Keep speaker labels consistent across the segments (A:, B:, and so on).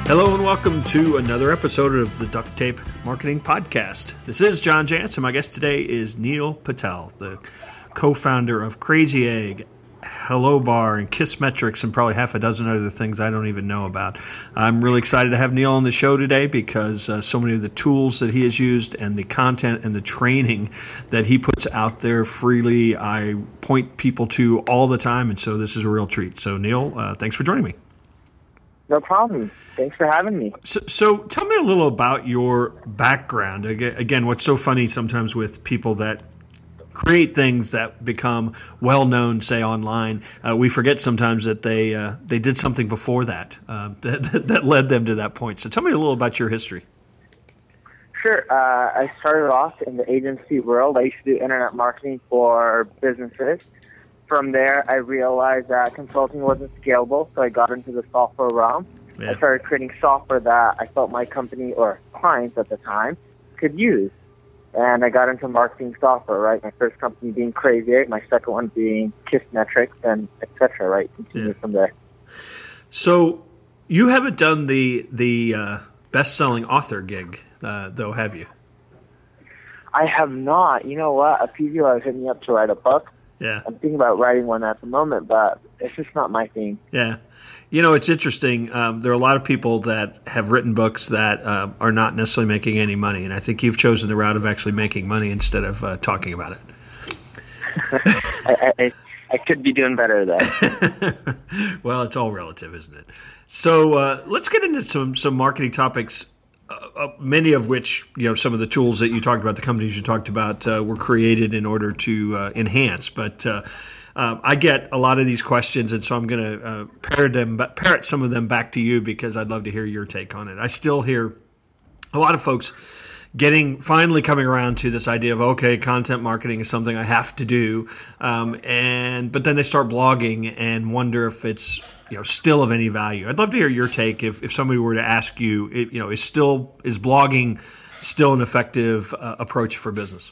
A: Hello and welcome to another episode of the Duct Tape Marketing Podcast. This is John Jantsch, and my guest today is Neil Patel, the co-founder of Crazy Egg, Hello Bar, and Kissmetrics, and probably half a dozen other things I don't even know about. I'm really excited to have Neil on the show today because so many of the tools that he has used and the content and the training that he puts out there freely, I point people to all the time, and so this is a real treat. So Neil, thanks for joining me.
B: No problem. Thanks for having me.
A: So tell me a little about your background. Again, what's so funny sometimes with people that create things that become well-known, say, online, we forget sometimes that they did something before that, that led them to that point. So tell me a little about your history.
B: Sure. I started off in the agency world. I used to do internet marketing for businesses. From there, I realized that consulting wasn't scalable, so I got into the software realm. Yeah. I started creating software that I felt my company or clients at the time could use. And I got into marketing software, right? My first company being Crazy Egg, my second one being Kissmetrics, and et cetera, right? Continue from there.
A: So you haven't done the best-selling author gig, though, have you?
B: I have not. You know what? A few people have hit me up to write a book.
A: Yeah.
B: I'm thinking about writing one at the moment, but it's just not my thing.
A: Yeah. You know, it's interesting. There are a lot of people that have written books that are not necessarily making any money, and I think you've chosen the route of actually making money instead of talking about
B: it. I could be doing better there.
A: Well, it's all relative, isn't it? So let's get into some marketing topics. Many of which, some of the tools that you talked about, the companies you talked about, were created in order to enhance. But I get a lot of these questions, and so I'm going to parrot some of them back to you because I'd love to hear your take on it. I still hear a lot of folks finally coming around to this idea of, okay, content marketing is something I have to do, but then they start blogging and wonder if it's still of any value. I'd love to hear your take if somebody were to ask you, is blogging still an effective approach for business?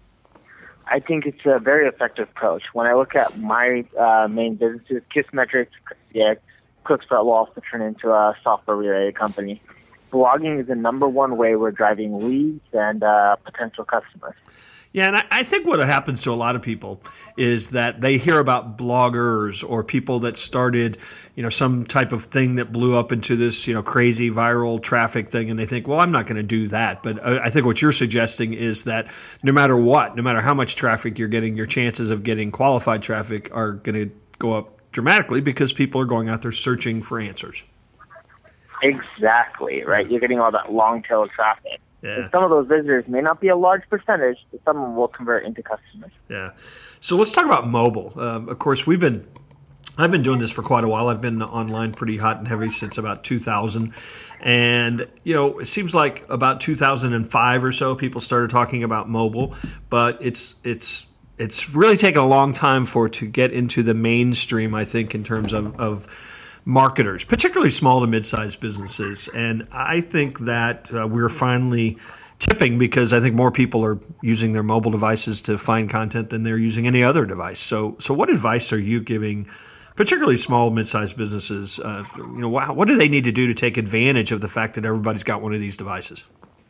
B: I think it's a very effective approach. When I look at my main businesses, Kissmetrics, Cooksprut will also turn into a software-related company. Blogging is the number one way we're driving leads and potential customers.
A: Yeah, and I think what happens to a lot of people is that they hear about bloggers or people that started, some type of thing that blew up into this, crazy viral traffic thing, and they think, well, I'm not going to do that. But I think what you're suggesting is that no matter how much traffic you're getting, your chances of getting qualified traffic are going to go up dramatically because people are going out there searching for answers.
B: Exactly, right? You're getting all that long tail traffic.
A: Yeah.
B: And some of those visitors may not be a large percentage, but some of them will convert into customers.
A: Yeah. So let's talk about mobile. Of course, I've been doing this for quite a while. I've been online pretty hot and heavy since about 2000. And, it seems like about 2005 or so, people started talking about mobile, but it's really taken a long time for it to get into the mainstream, I think, in terms of marketers, particularly small to mid-sized businesses. And I think that we're finally tipping because I think more people are using their mobile devices to find content than they're using any other device. So what advice are you giving, particularly small, mid-sized businesses? What do they need to do to take advantage of the fact that everybody's got one of these devices?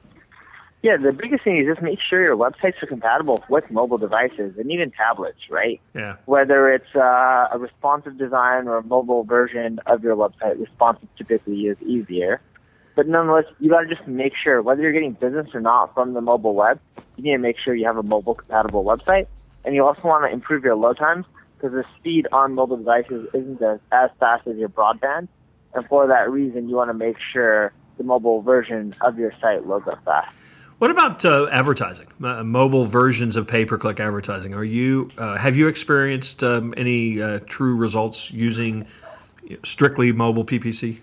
B: Yeah, the biggest thing is just make sure your websites are compatible with mobile devices and even tablets, right?
A: Yeah.
B: Whether it's a responsive design or a mobile version of your website, responsive typically is easier. But nonetheless, you got to just make sure, whether you're getting business or not from the mobile web, you need to make sure you have a mobile-compatible website. And you also want to improve your load times because the speed on mobile devices isn't as fast as your broadband. And for that reason, you want to make sure the mobile version of your site loads up fast.
A: What about advertising, mobile versions of pay-per-click advertising? Have you experienced any true results using strictly mobile PPC?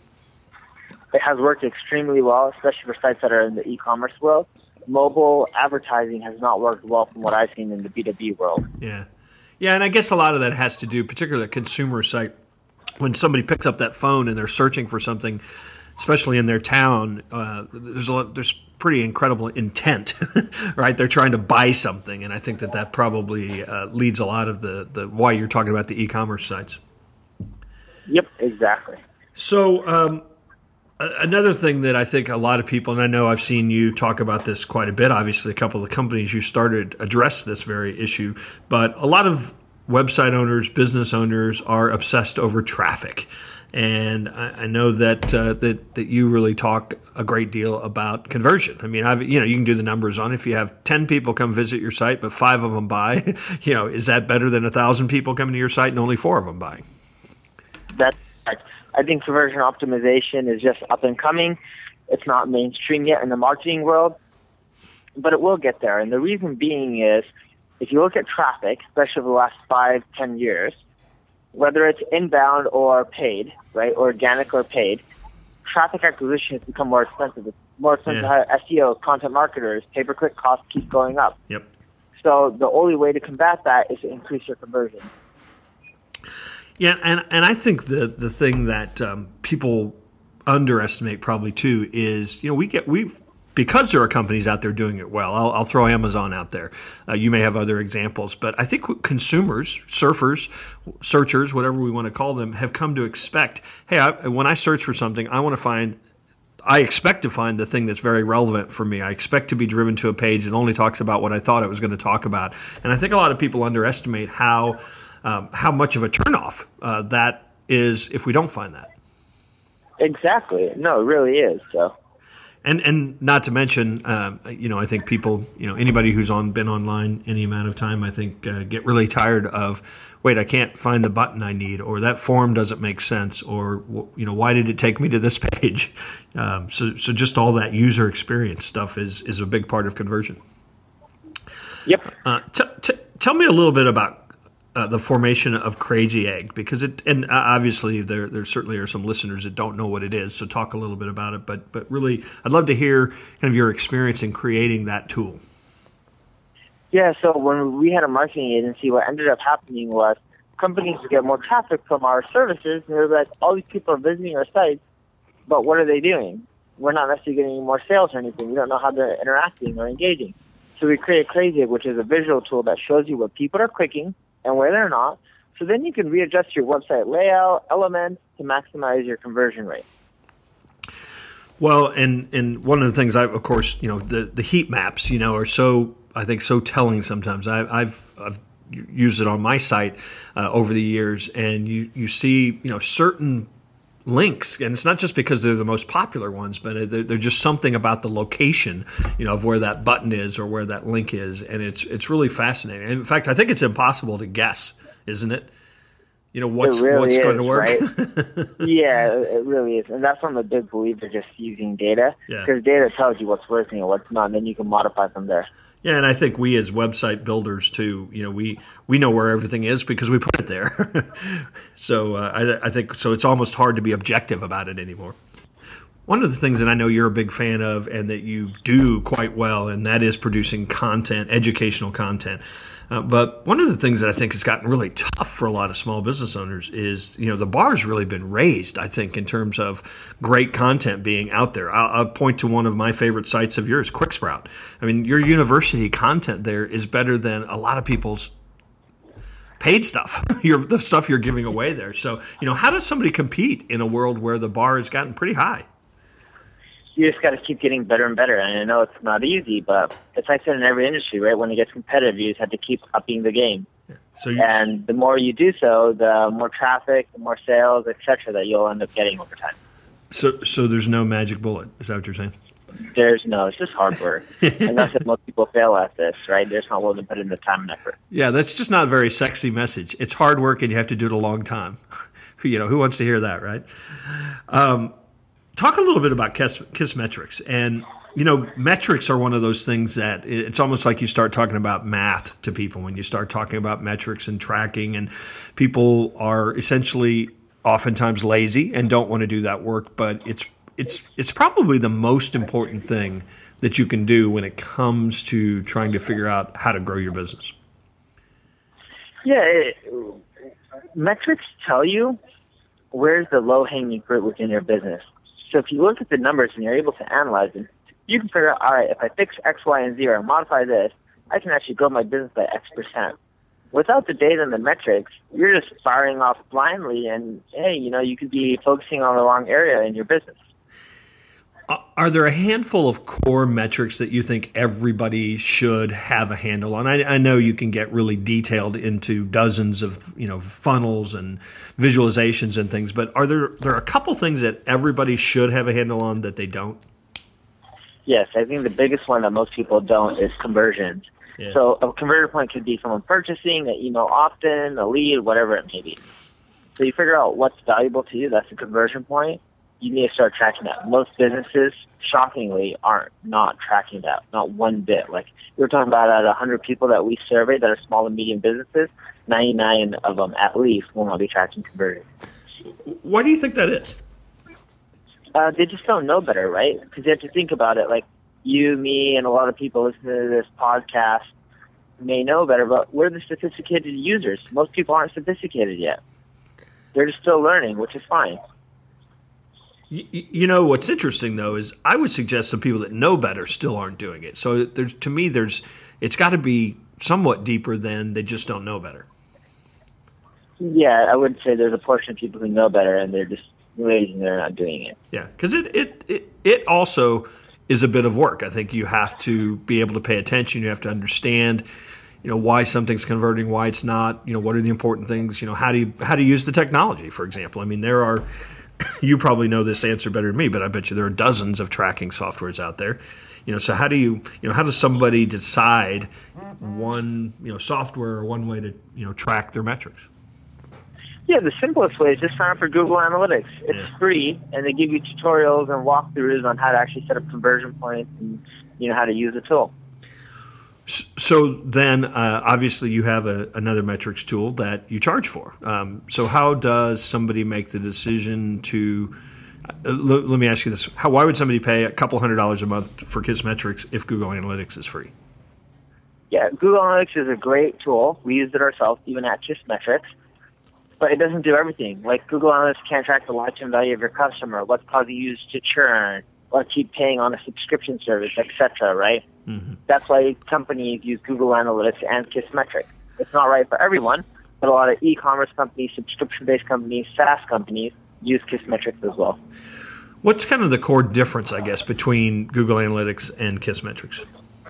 B: It has worked extremely well, especially for sites that are in the e-commerce world. Mobile advertising has not worked well from what I've seen in the B2B world.
A: Yeah, and I guess a lot of that has to do, particularly a consumer site, when somebody picks up that phone and they're searching for something, especially in their town, there's pretty incredible intent, right? They're trying to buy something, and I think that probably leads a lot of the why you're talking about the e-commerce sites.
B: Yep, exactly.
A: So Another thing that I think a lot of people, and I know I've seen you talk about this quite a bit, obviously a couple of the companies you started address this very issue, but a lot of website owners, business owners are obsessed over traffic. And I know that that you really talk a great deal about conversion. I mean, you can do the numbers on it. If you have 10 people come visit your site, but 5 of them buy, is that better than 1,000 people coming to your site and only 4 of them buying?
B: That's correct. I think conversion optimization is just up and coming. It's not mainstream yet in the marketing world, but it will get there. And the reason being is, if you look at traffic, especially over the last 5-10 years, whether it's inbound or paid, right, organic or paid, traffic acquisition has become more expensive. It's more expensive to hire SEO, content marketers, pay-per-click costs keep going up.
A: Yep.
B: So the only way to combat that is to increase your conversion.
A: Yeah, and I think the thing that people underestimate probably too is, we've because there are companies out there doing it well. I'll throw Amazon out there. You may have other examples, but I think consumers, surfers, searchers, whatever we want to call them, have come to expect, hey, when I search for something, I expect to find the thing that's very relevant for me. I expect to be driven to a page that only talks about what I thought it was going to talk about. And I think a lot of people underestimate how much of a turnoff that is if we don't find that.
B: Exactly. No, it really is. So.
A: And not to mention, I think people, anybody who's been online any amount of time, I think get really tired of, wait, I can't find the button I need, or that form doesn't make sense, or why did it take me to this page? So just all that user experience stuff is a big part of conversion.
B: Yep.
A: Tell me a little bit about the formation of Crazy Egg, because obviously there certainly are some listeners that don't know what it is. So talk a little bit about it, but really, I'd love to hear kind of your experience in creating that tool.
B: Yeah. So when we had a marketing agency, what ended up happening was companies would get more traffic from our services, and they're like, all these people are visiting our sites, but what are they doing? We're not necessarily getting any more sales or anything. We don't know how they're interacting or engaging. So we created Crazy Egg, which is a visual tool that shows you what people are clicking and where they're not. So then you can readjust your website layout, elements to maximize your conversion rate.
A: Well, and one of the things of course, the heat maps, are so, I think, so telling sometimes. I've used it on my site over the years, and you see, certain links, and it's not just because they're the most popular ones, but they're just something about the location, of where that button is or where that link is, and it's really fascinating. In fact, I think it's impossible to guess, isn't it? What's going to work. Right?
B: Yeah, it really is, and that's one of the big beliefs of just using data, because data tells you what's working and what's not, and then you can modify from there.
A: Yeah, and I think we as website builders too, we know where everything is because we put it there. So I think so. It's almost hard to be objective about it anymore. One of the things that I know you're a big fan of and that you do quite well, and that is producing content, educational content. But one of the things that I think has gotten really tough for a lot of small business owners is, the bar's really been raised, I think, in terms of great content being out there. I'll point to one of my favorite sites of yours, QuickSprout. I mean, your university content there is better than a lot of people's paid stuff, the stuff you're giving away there. So, how does somebody compete in a world where the bar has gotten pretty high?
B: You just got to keep getting better and better. And I know it's not easy, but it's like that in every industry, right? When it gets competitive, you just have to keep upping the game. Yeah. And the more you do so, the more traffic, the more sales, et cetera, that you'll end up getting over time.
A: So there's no magic bullet. Is that what you're saying?
B: It's just hard work. And that's what most people fail at this, right? They're just not willing to put in the time and effort.
A: Yeah, that's just not a very sexy message. It's hard work and you have to do it a long time. Who wants to hear that, right? Talk a little bit about Kissmetrics. And, metrics are one of those things that it's almost like you start talking about math to people when you start talking about metrics and tracking. And people are essentially oftentimes lazy and don't want to do that work. But it's probably the most important thing that you can do when it comes to trying to figure out how to grow your business.
B: Yeah, metrics tell you where's the low-hanging fruit within your business. So if you look at the numbers and you're able to analyze them, you can figure out, all right, if I fix X, Y, and Z or modify this, I can actually grow my business by X%. Without the data and the metrics, you're just firing off blindly, and, hey, you could be focusing on the wrong area in your business.
A: Are there a handful of core metrics that you think everybody should have a handle on? I know you can get really detailed into dozens of funnels and visualizations and things, but are there a couple things that everybody should have a handle on that they don't?
B: Yes, I think the biggest one that most people don't is conversions. Yeah. So a conversion point could be someone purchasing, an email opt-in, a lead, whatever it may be. So you figure out what's valuable to you. That's a conversion point. You need to start tracking that. Most businesses, shockingly, are not tracking that, not one bit. Like we were talking about, out of 100 people that we surveyed that are small and medium businesses, 99 of them at least will not be tracking conversion.
A: Why do you think that is?
B: They just don't know better, right? Because you have to think about it. Like you, me, and a lot of people listening to this podcast may know better, but we're the sophisticated users. Most people aren't sophisticated yet. They're just still learning, which is fine.
A: You know what's interesting though is I would suggest some people that know better still aren't doing it. So to me, it's got to be somewhat deeper than they just don't know better.
B: Yeah, I would say there's a portion of people who know better and they're just lazy and they're not doing it.
A: Yeah, because it also is a bit of work. I think you have to be able to pay attention. You have to understand, why something's converting, why it's not. What are the important things? How do you use the technology, for example? I mean, there are. You probably know this answer better than me, but I bet you there are dozens of tracking softwares out there. So how does somebody decide one, software or one way to, track their metrics?
B: Yeah, the simplest way is just sign up for Google Analytics. It's free, and they give you tutorials and walkthroughs on how to actually set up conversion points and, how to use the tool.
A: So then, obviously, you have another metrics tool that you charge for. So how does somebody make the decision to let me ask you this. Why would somebody pay a couple $100 a month for Kissmetrics if Google Analytics is free?
B: Yeah, Google Analytics is a great tool. We used it ourselves, even at Kissmetrics. But it doesn't do everything. Like Google Analytics can't track the lifetime value of your customer, what's causing users to churn, or keep paying on a subscription service, etc., right? Mm-hmm. That's why companies use Google Analytics and Kissmetrics. It's not right for everyone, but a lot of e-commerce companies, subscription-based companies, SaaS companies use Kissmetrics as well.
A: What's kind of the core difference, I guess, between Google Analytics and Kissmetrics?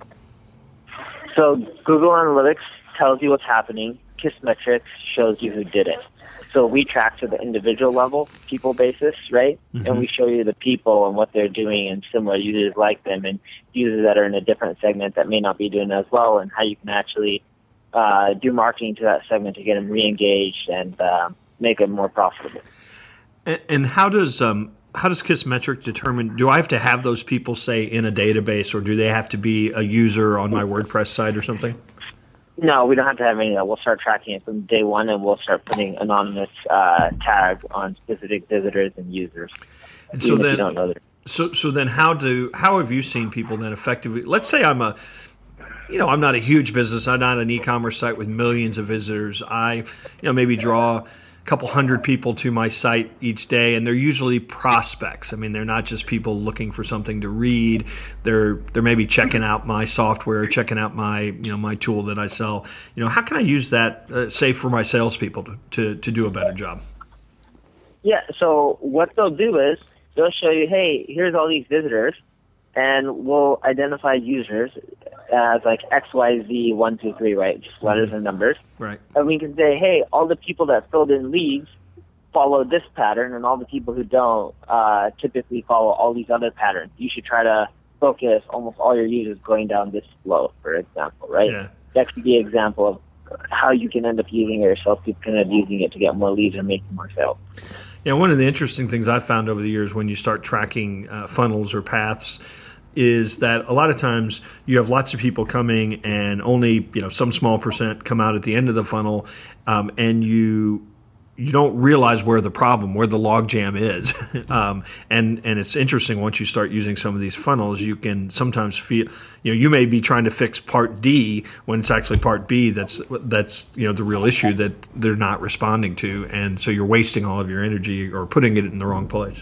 B: So Google Analytics tells you what's happening. Kissmetrics shows you who did it. So we track to the individual level, people basis, right? Mm-hmm. And we show you the people and what they're doing and similar users like them and users that are in a different segment that may not be doing as well, and how you can actually do marketing to that segment to get them re-engaged and make them more profitable.
A: And how does Kissmetrics determine, do I have to have those people, say, in a database, or do they have to be a user on my WordPress site or something?
B: No, we don't have to have any of that. We'll start tracking it from day one, and we'll start putting anonymous tags on specific visitors and users.
A: And so then, so then, how have you seen people then effectively? Let's say I'm not a huge business. I'm not an e-commerce site with millions of visitors. I, maybe draw couple hundred people to my site each day, and they're usually prospects. I mean, they're not just people looking for something to read. They're maybe checking out my software, checking out my my tool that I sell. How can I use that, say, for my salespeople to do a better job?
B: Yeah. So what they'll do is they'll show you, hey, here's all these visitors, and we'll identify users as like XYZ 1, 2, 3, right? Just letters and numbers.
A: Right.
B: And we can say, hey, all the people that filled in leads follow this pattern, and all the people who don't typically follow all these other patterns. You should try to focus almost all your users going down this flow, for example, right?
A: Yeah.
B: That could be an example of how you can end up using it yourself. People can end up using it to get more leads and make more sales.
A: Yeah, one of the interesting things I've found over the years when you start tracking funnels or paths is that a lot of times you have lots of people coming and only some small percent come out at the end of the funnel, and you don't realize where the logjam is. And it's interesting, once you start using some of these funnels, you can sometimes feel you may be trying to fix part D when it's actually part B that's the real issue that they're not responding to, and so you're wasting all of your energy or putting it in the wrong place.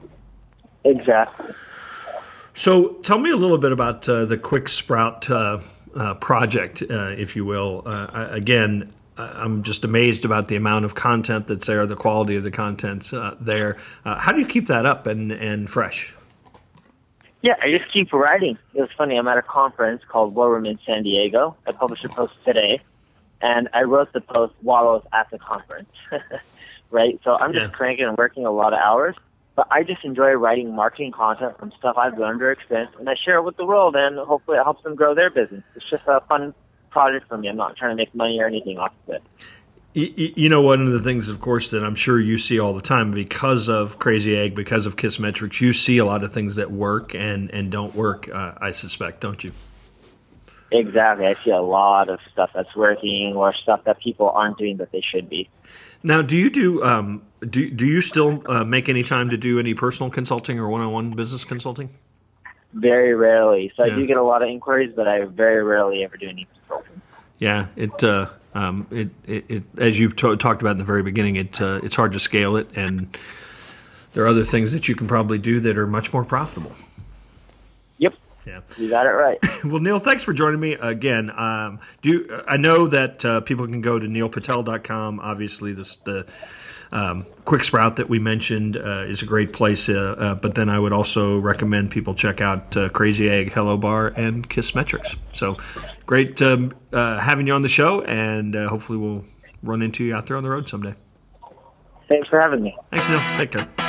B: Exactly.
A: So tell me a little bit about the Quick Sprout project, if you will. Again, I'm just amazed about the amount of content that's there, the quality of the content's there. How do you keep that up and fresh?
B: Yeah, I just keep writing. It was funny. I'm at a conference called War Room in San Diego. I published a post today, and I wrote the post while I was at the conference. Right? So I'm just cranking and working a lot of hours, but I just enjoy writing marketing content from stuff I've learned or experienced, and I share it with the world, and hopefully it helps them grow their business. It's just a fun project for me. I'm not trying to make money or anything off of it.
A: You know, one of the things, of course, that I'm sure you see all the time because of Crazy Egg, because of Kissmetrics, you see a lot of things that work and don't work, I suspect, don't you?
B: Exactly. I see a lot of stuff that's working or stuff that people aren't doing that they should be.
A: Now, do you do you still make any time to do any personal consulting or one-on-one business consulting?
B: Very rarely. So I do get a lot of inquiries, but I very rarely ever do any consulting.
A: Yeah, it as you talked about in the very beginning, it's hard to scale it, and there are other things that you can probably do that are much more profitable.
B: Yep.
A: Yeah,
B: you got it right.
A: Well, Neil, thanks for joining me again. I know that people can go to neilpatel.com. Obviously, the Quick Sprout that we mentioned is a great place, but then I would also recommend people check out Crazy Egg, Hello Bar, and Kissmetrics. So great having you on the show, and hopefully we'll run into you out there on the road someday.
B: Thanks for having me.
A: Thanks, Neil. Take care.